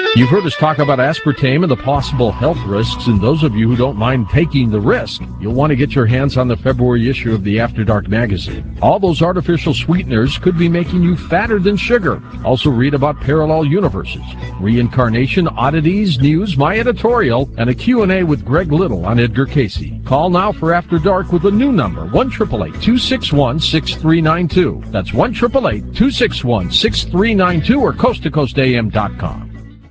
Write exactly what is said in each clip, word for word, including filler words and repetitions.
You've heard us talk about aspartame and the possible health risks, and those of you who don't mind taking the risk, you'll want to get your hands on the February issue of the After Dark magazine. All those artificial sweeteners could be making you fatter than sugar. Also read about parallel universes, reincarnation, oddities, news, my editorial, and a Q and A with Greg Little on Edgar Casey. Call now for After Dark with a new number, one eight eight eight, two six one, six three nine two. That's one eight eight eight, two six one, six three nine two or coast to coast A M dot com.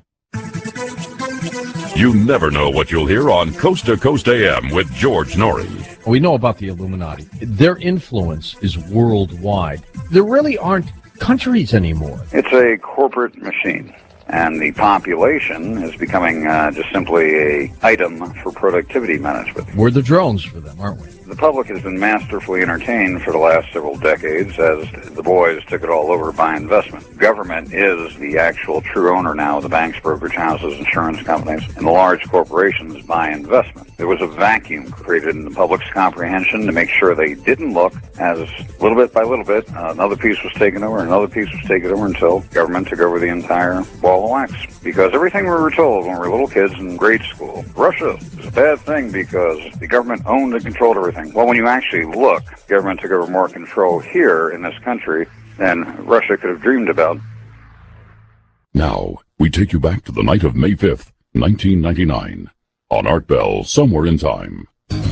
You never know what you'll hear on Coast to Coast A M with George Norrie. We know about the Illuminati. Their influence is worldwide. There really aren't countries anymore. It's a corporate machine, and the population is becoming uh, just simply a item for productivity management. We're the drones for them, aren't we? The public has been masterfully entertained for the last several decades as the boys took it all over by investment. Government is the actual true owner now of the banks, brokerage houses, insurance companies, and the large corporations by investment. There was a vacuum created in the public's comprehension to make sure they didn't look as little bit by little bit, uh, another piece was taken over, another piece was taken over until government took over the entire ball of wax. Because everything we were told when we were little kids in grade school, Russia is a bad thing because the government owned and controlled everything. Well, when you actually look, government took over more control here in this country than Russia could have dreamed about. Now, we take you back to the night of May fifth, nineteen ninety-nine, on Art Bell, Somewhere in Time.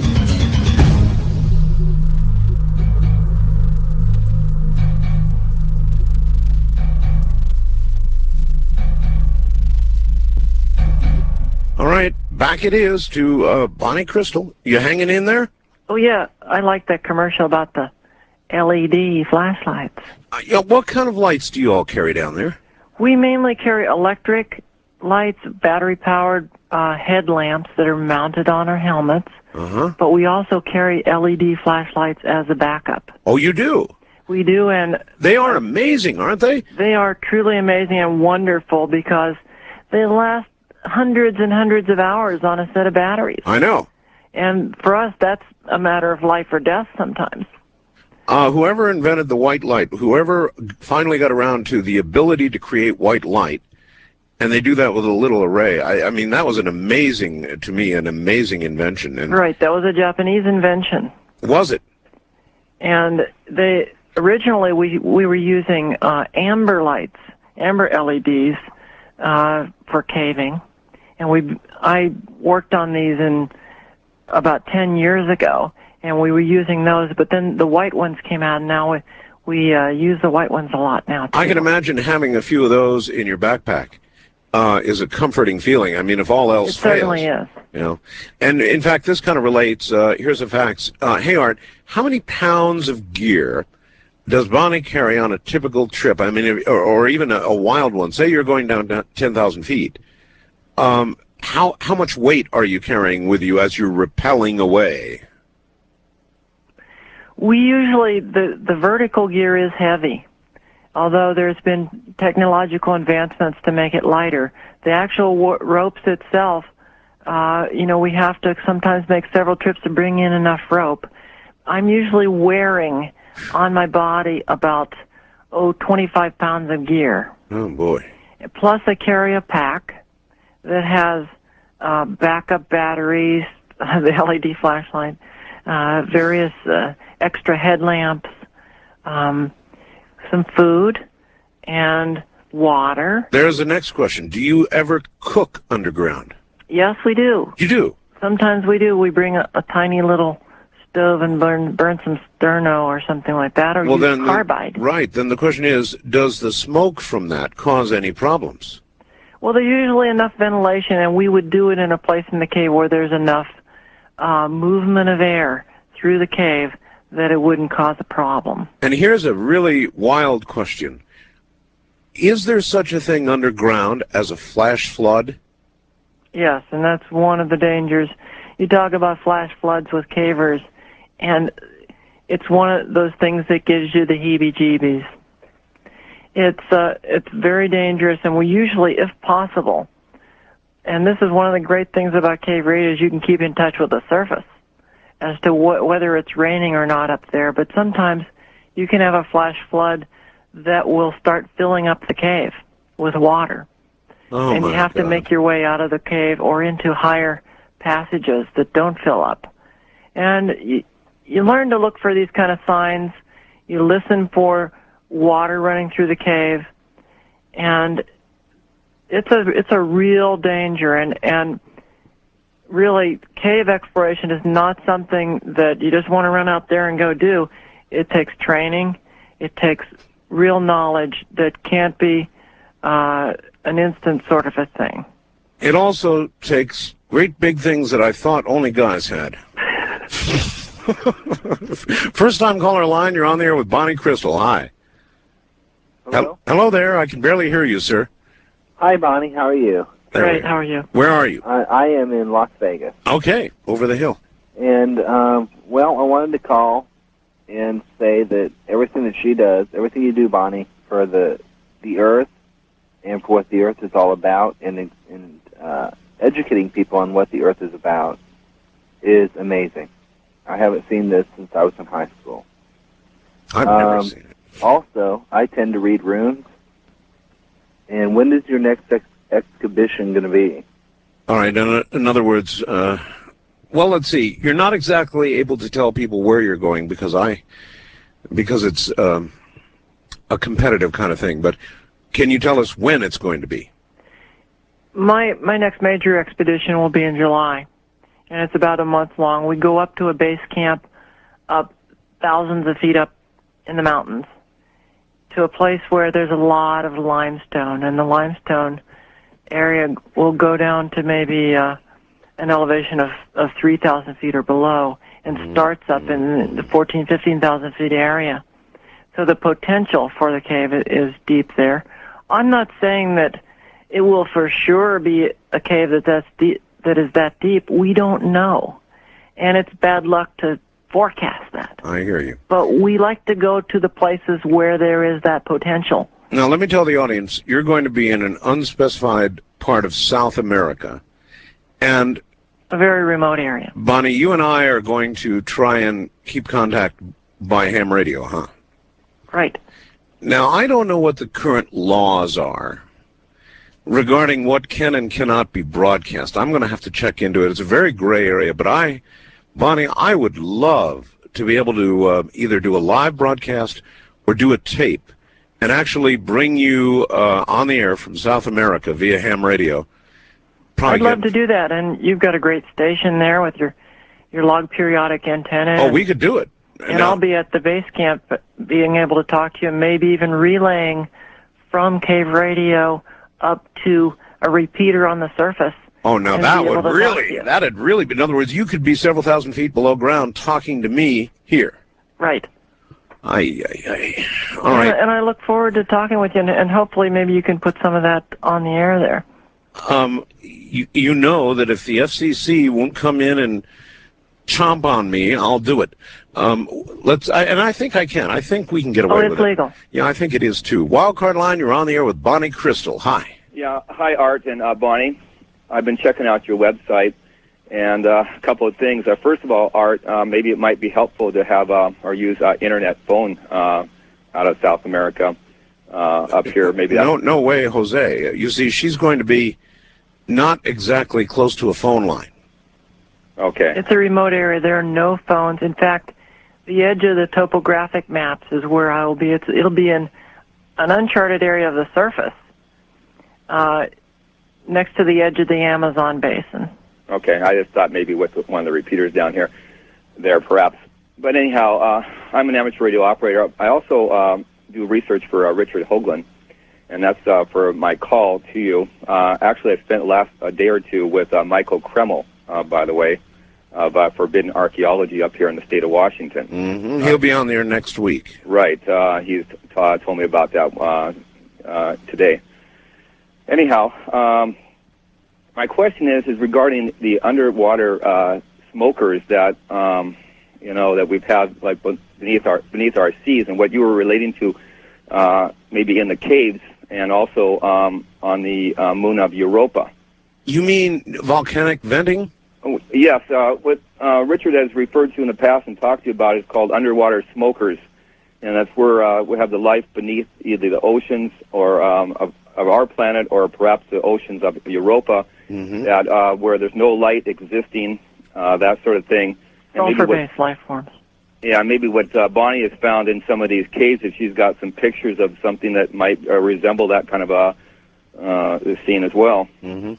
All right, back it is to uh, Bonnie Crystal. You hanging in there? Oh, yeah. I like that commercial about the L E D flashlights. Uh, yeah, what kind of lights do you all carry down there? We mainly carry electric lights, battery-powered uh, headlamps that are mounted on our helmets. Uh-huh. But we also carry L E D flashlights as a backup. Oh, you do? We do, and they are amazing, aren't they? They are truly amazing and wonderful because they last hundreds and hundreds of hours on a set of batteries. I know. And for us, that's a matter of life or death sometimes. Uh, whoever invented the white light, whoever finally got around to the ability to create white light, and they do that with a little array. I, I mean, that was an amazing, to me, an amazing invention. And right, that was a Japanese invention. Was it? And they originally we we were using uh, amber lights, amber L E Ds uh, for caving, and we I worked on these in about ten years ago, and we were using those. But then the white ones came out, and now we we uh, use the white ones a lot now, too. I can imagine having a few of those in your backpack. Uh, is a comforting feeling. I mean, if all else it certainly fails, is. You know, and in fact, this kind of relates. Uh, here's the facts. Uh, hey, Art, how many pounds of gear does Bonnie carry on a typical trip? I mean, if, or, or even a, a wild one. Say you're going down ten thousand feet. Um, how how much weight are you carrying with you as you're rappelling away? We usually the the vertical gear is heavy. Although there's been technological advancements to make it lighter, the actual w- ropes itself, uh, you know, we have to sometimes make several trips to bring in enough rope. I'm usually wearing on my body about, oh, twenty-five pounds of gear. Oh, boy. Plus I carry a pack that has uh, backup batteries, the L E D flashlight, uh, various uh, extra headlamps, um, some food, and water. There's the next question. Do you ever cook underground? Yes, we do. You do? Sometimes we do. We bring a, a tiny little stove and burn burn some sterno or something like that, or well, use then carbide. The, right. Then the question is, does the smoke from that cause any problems? Well, there's usually enough ventilation, and we would do it in a place in the cave where there's enough uh, movement of air through the cave that it wouldn't cause a problem. And here's a really wild question. Is there such a thing underground as a flash flood? Yes, and that's one of the dangers. You talk about flash floods with cavers, and it's one of those things that gives you the heebie-jeebies. It's, uh, it's very dangerous, and we usually, if possible, and this is one of the great things about cave radio, is you can keep in touch with the surface as to wh- whether it's raining or not up there. But sometimes you can have a flash flood that will start filling up the cave with water. Oh, and you my have to God. make your way out of the cave or into higher passages that don't fill up. And you, you learn to look for these kind of signs. You listen for water running through the cave, and it's a it's a real danger. And and really, cave exploration is not something that you just want to run out there and go do. It takes training. It takes real knowledge that can't be uh, an instant sort of a thing. It also takes great big things that I thought only guys had. First time caller line, you're on the air with Bonnie Crystal. Hi. Hello? Hello there. I can barely hear you, sir. Hi, Bonnie. How are you? There we Great. are. How are you? Where are you? I, I am in Las Vegas. Okay, over the hill. And, um, well, I wanted to call and say that everything that she does, everything you do, Bonnie, for the the Earth and for what the Earth is all about, and, and uh, educating people on what the Earth is about is amazing. I haven't seen this since I was in high school. I've never Um, seen it. Also, I tend to read runes. And when is your next ex- exhibition going to be? All right, in, in other words, uh, well, let's see. You're not exactly able to tell people where you're going because I, because it's um, a competitive kind of thing. But can you tell us when it's going to be? My my next major expedition will be in July, and it's about a month long. We go up to a base camp up thousands of feet up in the mountains to a place where there's a lot of limestone, and the limestone area will go down to maybe uh, an elevation of, of three thousand feet or below, and starts up in the fourteen, fifteen thousand feet area. So the potential for the cave is deep there. I'm not saying that it will for sure be a cave that that's deep, that is that deep. We don't know, and it's bad luck to forecast that. I hear you. But we like to go to the places where there is that potential. Now, let me tell the audience, you're going to be in an unspecified part of South America. And, A very remote area. Bonnie, you and I are going to try and keep contact by ham radio, huh? Right. Now, I don't know what the current laws are regarding what can and cannot be broadcast. I'm going to have to check into it. It's a very gray area, but I, Bonnie, I would love to be able to uh, either do a live broadcast or do a tape and actually bring you uh, on the air from South America via ham radio. Probably I'd love get- to do that, and you've got a great station there with your your log periodic antenna. Oh, we could do it. And Now- I'll be at the base camp being able to talk to you, maybe even relaying from Cave Radio up to a repeater on the surface. Oh, now and that be able would to talk to really, you. that'd really be, in other words, you could be several thousand feet below ground talking to me here. Right. Aye, aye, aye. All And, right. I- and I look forward to talking with you, and, and hopefully maybe you can put some of that on the air there. Um, you, you know that if the F C C won't come in and chomp on me, I'll do it. Um, let's, I, and I think I can. I think we can get Oh, away it's with it. legal. Yeah, I think it is too. Wildcard line, you're on the air with Bonnie Crystal. Hi. Yeah, hi, Art and uh, Bonnie. I've been checking out your website, and uh, a couple of things. Uh, first of all, Art, uh, maybe it might be helpful to have uh, or use uh, internet phone uh, out of South America uh, up here. Maybe that's, No, no way, Jose. You see, she's going to be not exactly close to a phone line. okay. It's a remote area. There are no phones. In fact, the edge of the topographic maps is where I will be. It's, it'll be in an uncharted area of the surface, uh, next to the edge of the Amazon basin. Okay, I just thought maybe with one of the repeaters down here, there perhaps. But anyhow, uh, I'm an amateur radio operator. I also um, do research for uh, Richard Hoagland, and that's uh, for my call to you. Uh, actually, I spent the last a day or two with uh, Michael Kreml, uh, by the way, of uh, Forbidden Archaeology up here in the state of Washington. Mm-hmm. He'll be on there next week. Right. Uh, he's uh, told me about that uh, uh, today. Anyhow, um, my question is is regarding the underwater uh, smokers that um, you know that we've had like beneath our beneath our seas, and what you were relating to uh, maybe in the caves and also um, on the uh, moon of Europa. You mean volcanic venting? Oh, yes, uh, what uh, Richard has referred to in the past and talked to you about is called underwater smokers, and that's where uh, we have the life beneath either the oceans or um, of, of our planet, or perhaps the oceans of Europa, Mm-hmm. that uh, where there's no light existing, uh, that sort of thing. And maybe what- Sulfur-based life forms. Yeah, maybe what uh, Bonnie has found in some of these caves, if she's got some pictures of something that might uh, resemble that kind of a uh, scene as well. Mm-hmm.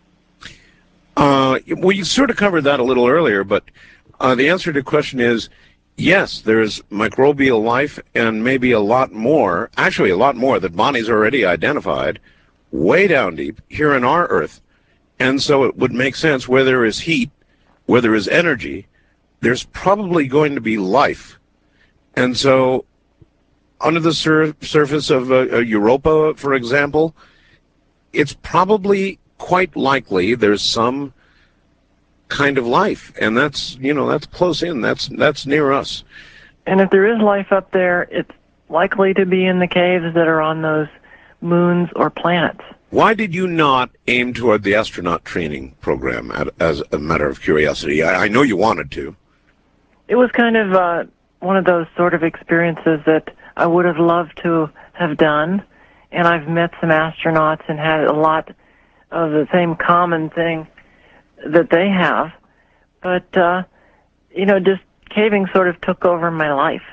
Uh, well, you sort of covered that a little earlier, but uh, the answer to the question is yes, there's microbial life and maybe a lot more, actually a lot more that Bonnie's already identified way down deep here in our Earth. And so it would make sense where there is heat, where there is energy, there's probably going to be life. And so under the sur- surface of uh, uh, Europa, for example, it's probably quite likely there's some kind of life. And that's, you know, that's close in. That's, that's near us. And if there is life up there, it's likely to be in the caves that are on those moons or planets. Why did you not aim toward the astronaut training program at, as a matter of curiosity? I, I know you wanted to. It was kind of uh, one of those sort of experiences that I would have loved to have done. And I've met some astronauts and had a lot of the same common thing that they have. But, uh, you know, just caving sort of took over my life.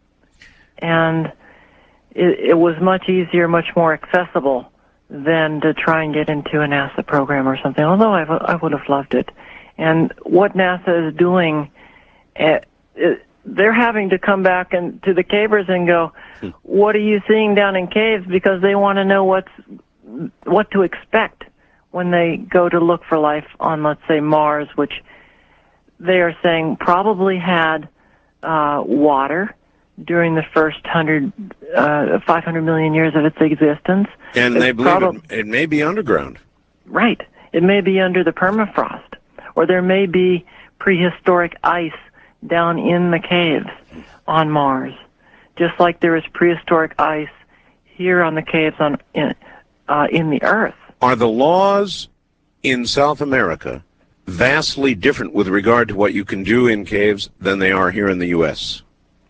And it, it was much easier, much more accessible than to try and get into a NASA program or something, although I, w- I would have loved it. And what NASA is doing, uh, it, they're having to come back and to the cavers and go, what are you seeing down in caves? Because they want to know what's what to expect when they go to look for life on, let's say, Mars, which they are saying probably had uh, water during the first hundred, uh, five hundred million years of its existence. And It's they believe prob- it, it may be underground. Right. It may be under the permafrost, or there may be prehistoric ice down in the caves on Mars, just like there is prehistoric ice here on the caves on in, uh, in the Earth. Are the laws in South America vastly different with regard to what you can do in caves than they are here in the U S?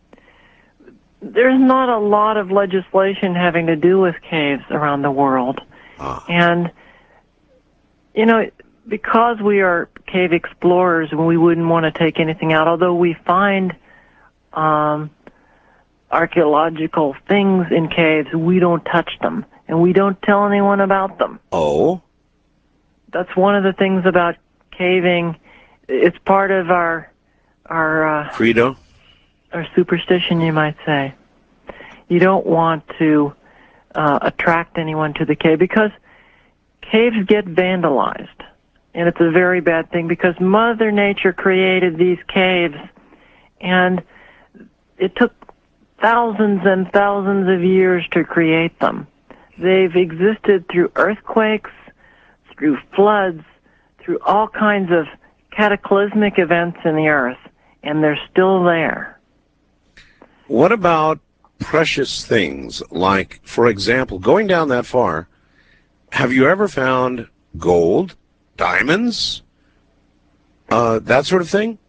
There's not a lot of legislation having to do with caves around the world. Ah. And, you know, because we are cave explorers and we wouldn't want to take anything out, although we find um, archaeological things in caves, we don't touch them, and we don't tell anyone about them. Oh? That's one of the things about caving. It's part of our our uh, Credo? or superstition, you might say. You don't want to uh, attract anyone to the cave because caves get vandalized. And it's a very bad thing because Mother Nature created these caves, and it took thousands and thousands of years to create them. They've existed through earthquakes, through floods, through all kinds of cataclysmic events in the earth, and they're still there. What about precious things like, for example, going down that far, have you ever found gold, diamonds, uh, that sort of thing?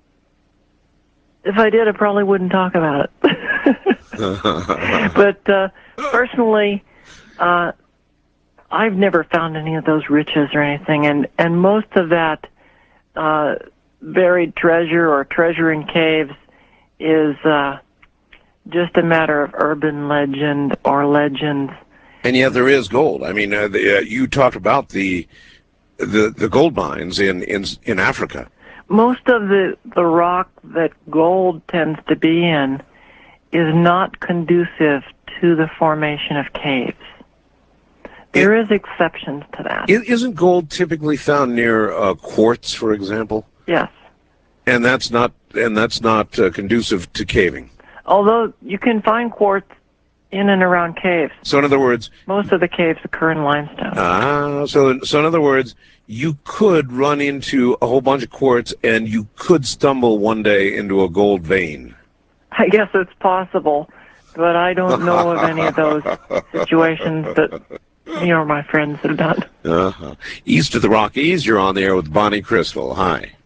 If I did, I probably wouldn't talk about it. But uh, personally, uh, I've never found any of those riches or anything, and, and most of that uh, buried treasure or treasure in caves is uh, just a matter of urban legend or legends. And yet there is gold. I mean, uh, the, uh, you talked about the the the gold mines in in in Africa. Most of the the rock that gold tends to be in is not conducive to the formation of caves. There is exceptions to that. I- Isn't gold typically found near uh, quartz, for example? Yes. And that's not and that's not uh, conducive to caving. Although you can find quartz in and around caves. So in other words, Most of the caves occur in limestone. ah, so so in other words, you could run into a whole bunch of quartz, and you could stumble one day into a gold vein. I guess it's possible, but I don't know of any of those situations that me or my friends have done. Uh-huh. East of the Rockies, you're on the air with Bonnie Crystal. Hi.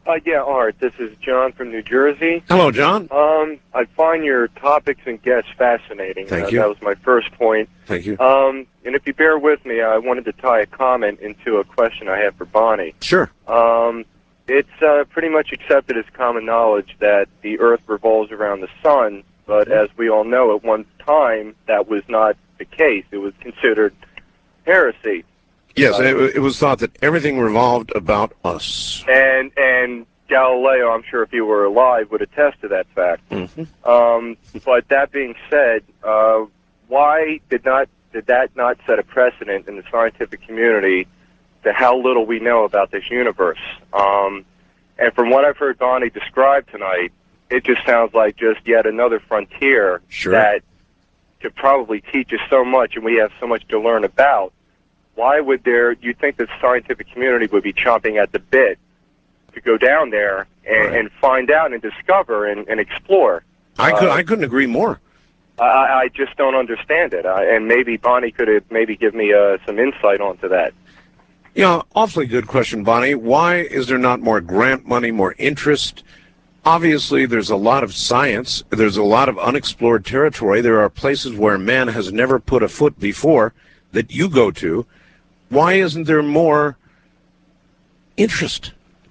Uh, yeah, Art, this is John from New Jersey. Hello, John. Um, I find your topics and guests fascinating. Thank uh, you. That was my first point. Thank you. Um, and if you bear with me, I wanted to tie a comment into a question I have for Bonnie. Sure. Um, it's uh, pretty much accepted as common knowledge that the Earth revolves around the sun, but as we all know, at one time, that was not the case. It was considered heresy. Yes, it, it was thought that everything revolved about us. And and Galileo, I'm sure if he were alive, would attest to that fact. Mm-hmm. Um, but that being said, uh, why did not did that not set a precedent in the scientific community to how little we know about this universe? Um, and from what I've heard Bonnie describe tonight, it just sounds like just yet another frontier Sure. that could probably teach us so much, and we have so much to learn about. Why would there, you think the scientific community would be chomping at the bit to go down there and, Right. and find out and discover and, and explore? I, could, Uh, I couldn't agree more. I, I just don't understand it. I, and maybe Bonnie could have maybe give me uh, some insight onto that. Yeah, awfully good question, Bonnie. Why is there not more grant money, more interest? Obviously, there's a lot of science. There's a lot of unexplored territory. There are places where man has never put a foot before that you go to. Why isn't there more interest?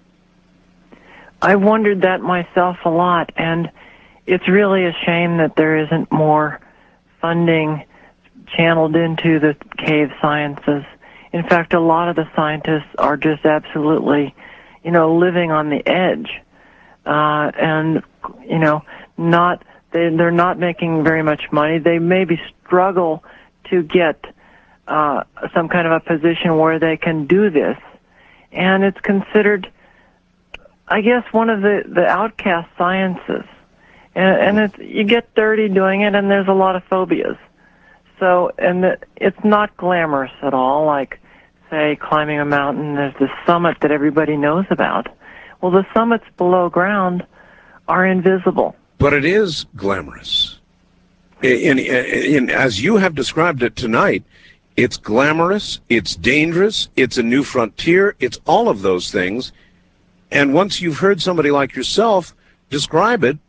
I wondered that myself a lot, and it's really a shame that there isn't more funding channeled into the cave sciences. In fact, a lot of the scientists are just absolutely, you know, living on the edge, uh, and, you know, not they, they're not making very much money. They maybe struggle to get uh, some kind of a position where they can do this, and it's considered, I guess, one of the, the outcast sciences. And, and it's, you get dirty doing it, and there's a lot of phobias. So, and the, it's not glamorous at all, like, say, climbing a mountain. There's the summit that everybody knows about. Well, the summits below ground are invisible. But it is glamorous. In, in, in, as you have described it tonight, it's glamorous, it's dangerous, it's a new frontier, it's all of those things. And once you've heard somebody like yourself describe it,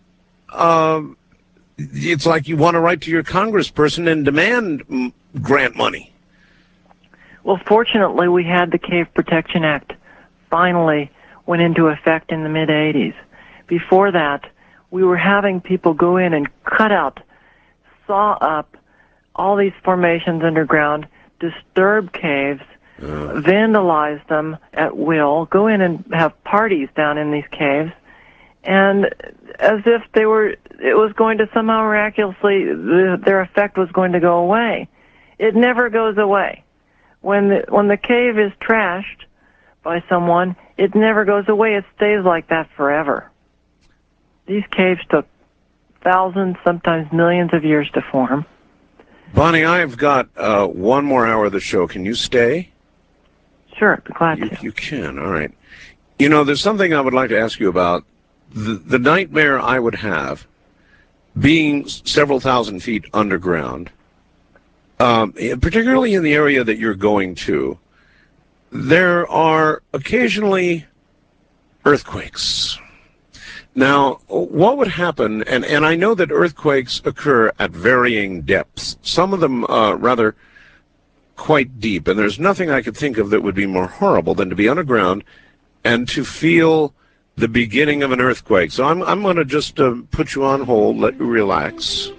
um, it's like you want to write to your congressperson and demand mm, grant money. Well, fortunately, we had the Cave Protection Act finally went into effect in the mid eighties. Before that, we were having people go in and cut out, saw up all these formations underground, disturb caves, uh. vandalize them at will, go in and have parties down in these caves, and as if they were, it was going to somehow miraculously, the, their effect was going to go away. It never goes away. When the, when the cave is trashed by someone, it never goes away. It stays like that forever. These caves took thousands, sometimes millions of years to form. Bonnie, I've got uh, one more hour of the show. Can you stay? Sure, I'd be glad you, to. You can, all right. You know, there's something I would like to ask you about. The, the nightmare I would have, being several thousand feet underground, um, particularly in the area that you're going to, there are occasionally earthquakes. Now, what would happen, and, and I know that earthquakes occur at varying depths, some of them uh, rather quite deep, and there's nothing I could think of that would be more horrible than to be underground and to feel the beginning of an earthquake. So I'm, I'm going to just uh, put you on hold, let you relax.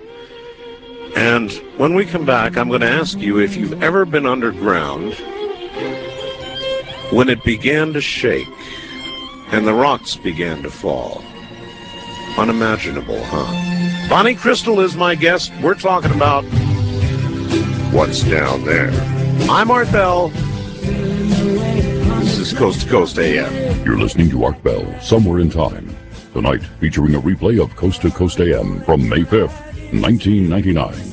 And when we come back, I'm going to ask you if you've ever been underground when it began to shake and the rocks began to fall. Unimaginable, huh? Bonnie Crystal is my guest. We're talking about what's down there. I'm Art Bell. This is Coast to Coast A M. You're listening to Art Bell, Somewhere in Time. Tonight, featuring a replay of Coast to Coast A M from May fifth, nineteen ninety-nine.